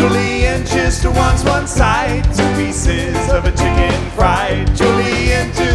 Julian just wants one side, 2 pieces of a chicken fried. Julian just